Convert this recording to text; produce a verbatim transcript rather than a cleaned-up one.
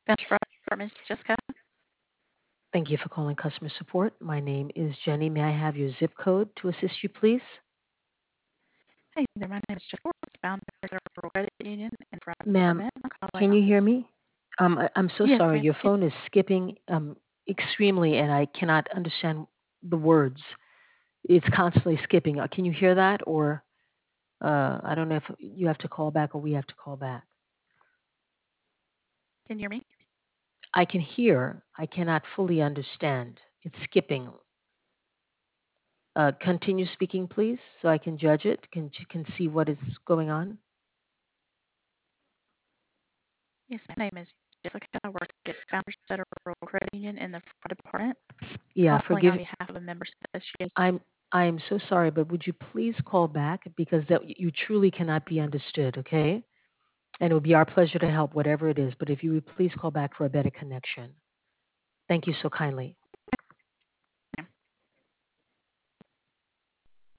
Voucher for for Miss Jessica. Thank you for calling customer support. My name is Jenny. May I have your zip code to assist you, please? Hey there, my name is Jessica. Founder of Federal Credit Union in Front Ma'am, Department. I'm calling can on you this. hear me? Um, I, I'm so Yes, sorry. ma'am. Your Can, phone is skipping um, extremely, and I cannot understand the words. It's constantly skipping. Uh, Can you hear that? Or uh, I don't know if you have to call back or we have to call back. can you hear me? I can hear. I cannot fully understand. It's skipping. Uh, continue speaking, please, so I can judge it, can can see what is going on. Yes, my name is Jessica. I work at Founders Federal Credit Union in the Fraud Department. Yeah, Calling on forgive. behalf of a member association. I'm I am so sorry, but would you please call back because that you truly cannot be understood, okay? And it would be our pleasure to help, whatever it is. But if you would please call back for a better connection. Thank you so kindly.